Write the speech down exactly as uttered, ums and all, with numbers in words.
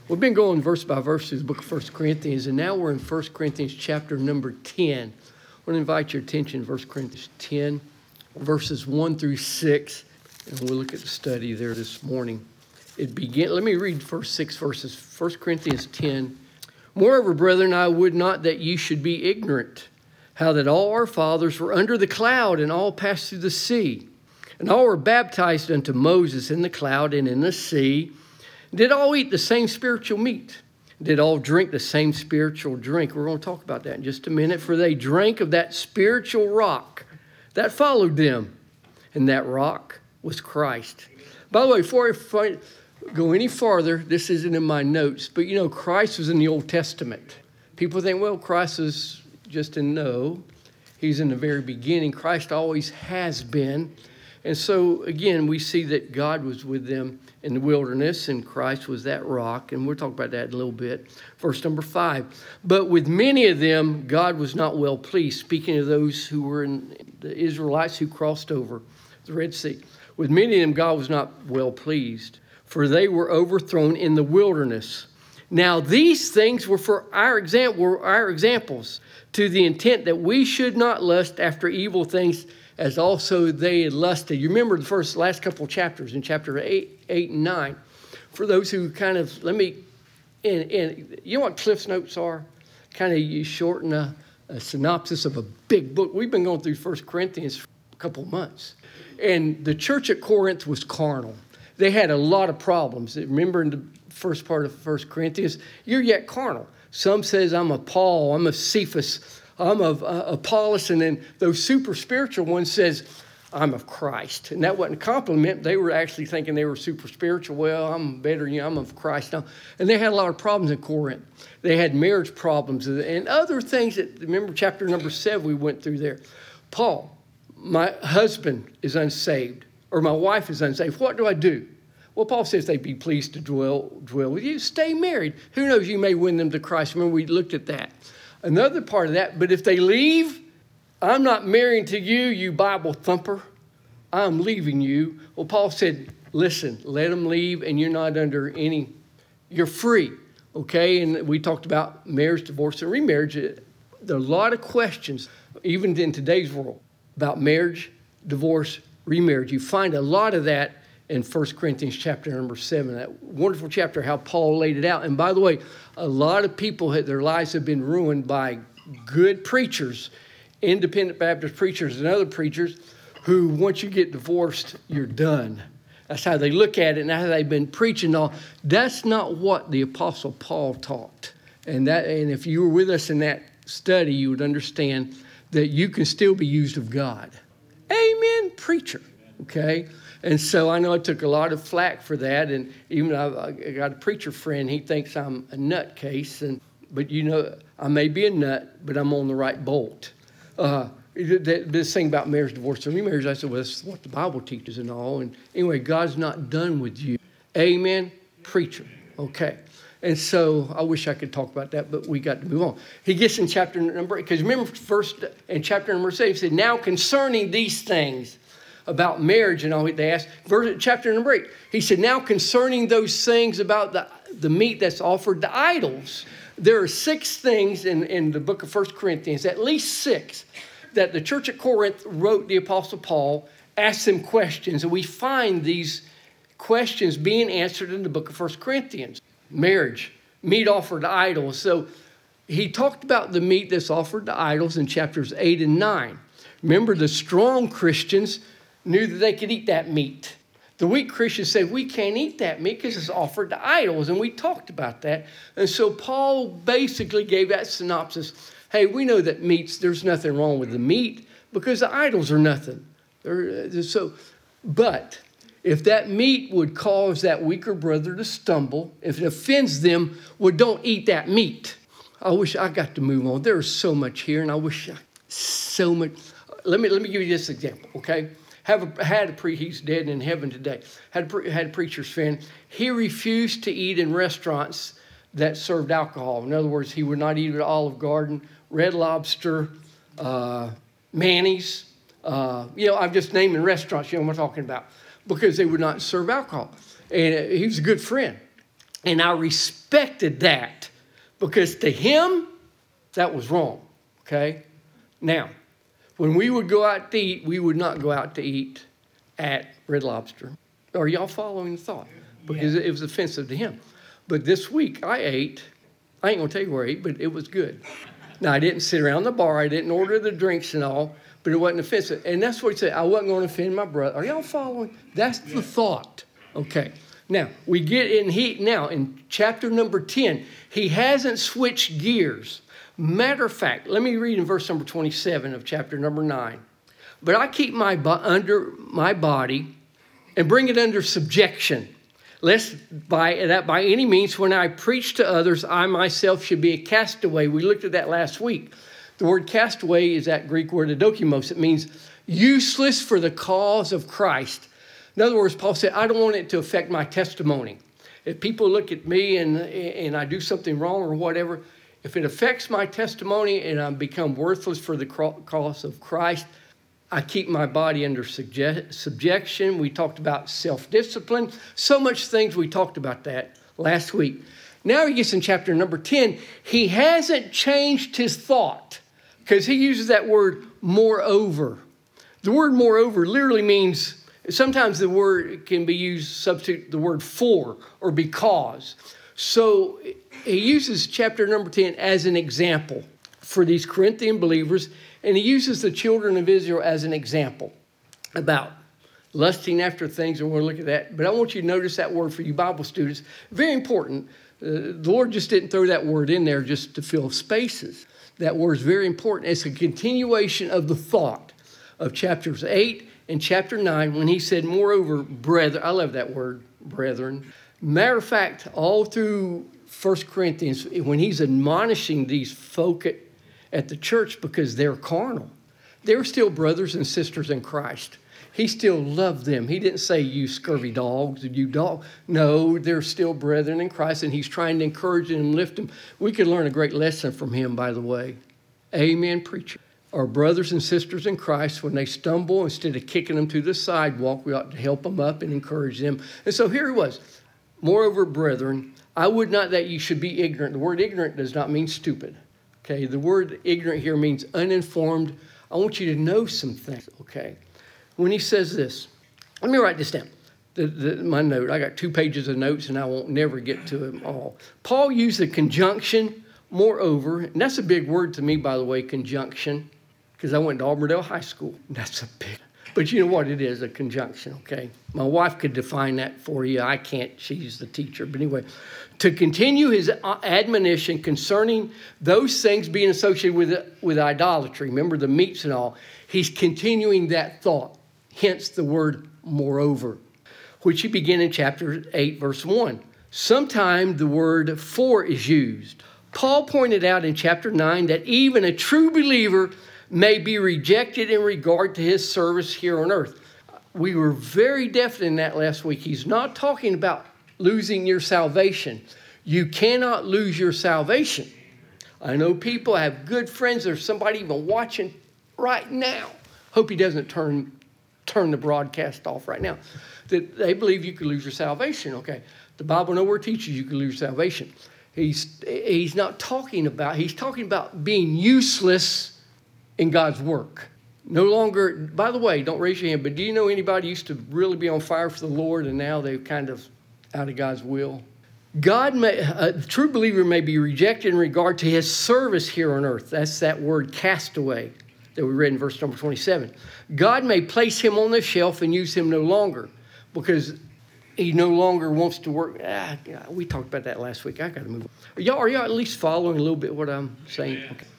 We've been going verse by verse through the book of First Corinthians, and now we're in First Corinthians chapter number ten. I want to invite your attention to First Corinthians ten, verses one through six, and we'll look at the study there this morning. It begin. Let me read first six verses. First Corinthians ten. Moreover, brethren, I would not that ye should be ignorant, how that all our fathers were under the cloud, and all passed through the sea, and all were baptized unto Moses in the cloud and in the sea, did all eat the same spiritual meat, did all drink the same spiritual drink. We're going to talk about that in just a minute. For they drank of that spiritual rock that followed them, and that rock was Christ. By the way, before I go any farther, this isn't in my notes, but you know, Christ was in the Old Testament. People think, well, Christ is just in no. He's in the very beginning. Christ always has been. And so, again, we see that God was with them in the wilderness, and Christ was that rock, and we'll talk about that in a little bit. Verse number five. But with many of them, God was not well pleased, speaking of those who were in the Israelites who crossed over the Red Sea. With many of them, God was not well pleased, for they were overthrown in the wilderness. Now, these things were for our example, were our examples, to the intent that we should not lust after evil things, as also they had lusted. You remember the first last couple of chapters in chapter eight, eight and nine. For those who kind of, let me, and, and you know what Cliff's Notes are? Kind of you shorten a, a synopsis of a big book. We've been going through First Corinthians for a couple of months. And the church at Corinth was carnal. They had a lot of problems. Remember in the first part of First Corinthians, you're yet carnal. Some says, I'm a Paul, I'm a Cephas, I'm of uh, Apollos, and then those super spiritual ones says, I'm of Christ. And that wasn't a compliment. They were actually thinking they were super spiritual. Well, I'm better than you. I'm of Christ now. And they had a lot of problems in Corinth. They had marriage problems and other things that, remember chapter number seven we went through there. Paul, my husband is unsaved, or my wife is unsaved. What do I do? Well, Paul says they'd be pleased to dwell, dwell with you. Stay married. Who knows, you may win them to Christ. Remember, we looked at that. Another part of that, but if they leave, I'm not marrying to you, you Bible thumper. I'm leaving you. Well, Paul said, listen, let them leave, and you're not under any, you're free, okay? And we talked about marriage, divorce, and remarriage. There are a lot of questions, even in today's world, about marriage, divorce, remarriage. You find a lot of that in First Corinthians chapter number seven, that wonderful chapter, how Paul laid it out. And by the way, a lot of people, their lives have been ruined by good preachers, independent Baptist preachers and other preachers who, once you get divorced, you're done. That's how they look at it, and how they've been preaching all. That's not what the Apostle Paul taught. And that, and if you were with us in that study, you would understand that you can still be used of God. Amen, preacher. Okay? And so I know I took a lot of flack for that, and even I, I got a preacher friend, he thinks I'm a nutcase, and but you know, I may be a nut, but I'm on the right bolt. Uh, this thing about marriage, divorce, and remarriage, I said, well, that's what the Bible teaches and all. And anyway, God's not done with you. Amen, preacher. Okay. And so I wish I could talk about that, but we got to move on. He gets in chapter number eight, because remember first in chapter number seven, he said, now concerning these things, about marriage and all, they asked, verse, chapter number eight, he said, now concerning those things about the, the meat that's offered to idols, there are six things in, in the book of First Corinthians, at least six, that the church at Corinth wrote the Apostle Paul, asked them questions, and we find these questions being answered in the book of First Corinthians. Marriage, meat offered to idols. So he talked about the meat that's offered to idols in chapters eight and nine. Remember, the strong Christians knew that they could eat that meat. The weak Christians said, we can't eat that meat because it's offered to idols. And we talked about that. And so Paul basically gave that synopsis. Hey, we know that meats, there's nothing wrong with the meat because the idols are nothing. They're, so, but if that meat would cause that weaker brother to stumble, if it offends them, well, don't eat that meat. I wish I got to move on. There's so much here, and I wish I, so much. Let me, let me give you this example, okay? Have a, had a pre, he's dead in heaven today. Had a, pre, had a preacher's friend. He refused to eat in restaurants that served alcohol. In other words, he would not eat at Olive Garden, Red Lobster, uh, Manny's. Uh, you know, I'm just naming restaurants, you know what I'm talking about, because they would not serve alcohol. And he was a good friend. And I respected that because to him, that was wrong, okay? Now, when we would go out to eat, we would not go out to eat at Red Lobster. Are y'all following the thought? Because yeah. it was offensive to him. But this week I ate, I ain't gonna tell you where I ate, but it was good. Now, I didn't sit around the bar, I didn't order the drinks and all, but it wasn't offensive. And that's what he said, I wasn't gonna offend my brother. Are y'all following? That's the thought, okay. Now, we get in he now in chapter number ten, he hasn't switched gears. Matter of fact, let me read in verse number twenty-seven of chapter number nine. But I keep my bo- under my body and bring it under subjection, lest by that by any means when I preach to others, I myself should be a castaway. We looked at that last week. The word castaway is that Greek word adokimos. It means useless for the cause of Christ. In other words, Paul said, I don't want it to affect my testimony. If people look at me and, and I do something wrong or whatever, if it affects my testimony and I become worthless for the cause of Christ, I keep my body under subje- subjection. We talked about self-discipline. So much things we talked about that last week. Now he gets in chapter number ten. He hasn't changed his thought because he uses that word moreover. The word moreover literally means, sometimes the word can be used, substitute the word for or because. So he uses chapter number ten as an example for these Corinthian believers, and he uses the children of Israel as an example about lusting after things, and we'll look at that. But I want you to notice that word for you Bible students. Very important. Uh, the Lord just didn't throw that word in there just to fill spaces. That word is very important. It's a continuation of the thought of chapters eight and chapter nine when he said, moreover, brethren. I love that word, brethren. Matter of fact, all through First Corinthians, when he's admonishing these folk at, at the church because they're carnal, they're still brothers and sisters in Christ. He still loved them. He didn't say, you scurvy dogs, you dog. No, they're still brethren in Christ, and he's trying to encourage them and lift them. We could learn a great lesson from him, by the way. Amen, preacher. Our brothers and sisters in Christ, when they stumble, instead of kicking them to the sidewalk, we ought to help them up and encourage them. And so here he was. Moreover, brethren, I would not that you should be ignorant. The word ignorant does not mean stupid. Okay, the word ignorant here means uninformed. I want you to know some things, okay? When he says this, let me write this down. The, the, my note, I got two pages of notes and I won't never get to them all. Paul used the conjunction, moreover, and that's a big word to me, by the way, conjunction, because I went to Auburndale High School. That's a big, but you know what it is, a conjunction, okay? My wife could define that for you. I can't, she's the teacher. But anyway, to continue his admonition concerning those things being associated with, with idolatry, remember the meats and all, he's continuing that thought. Hence the word moreover, which you begin in chapter eight, verse one. Sometime the word for is used. Paul pointed out in chapter nine that even a true believer may be rejected in regard to his service here on earth. We were very definite in that last week. He's not talking about losing your salvation. You cannot lose your salvation. I know people, I have good friends. There's somebody even watching right now. Hope he doesn't turn turn the broadcast off right now. That they believe you could lose your salvation. Okay, the Bible nowhere teaches you can lose your salvation. He's he's not talking about. He's talking about being useless in God's work. No longer. By the way, don't raise your hand. But do you know anybody used to really be on fire for the Lord and now they're kind of out of God's will? God may a true believer may be rejected in regard to his service here on earth. That's that word castaway that we read in verse number twenty-seven. God may place him on the shelf and use him no longer because he no longer wants to work. Ah, we talked about that last week. I got to move on. Are y'all, are y'all at least following a little bit what I'm saying? Okay.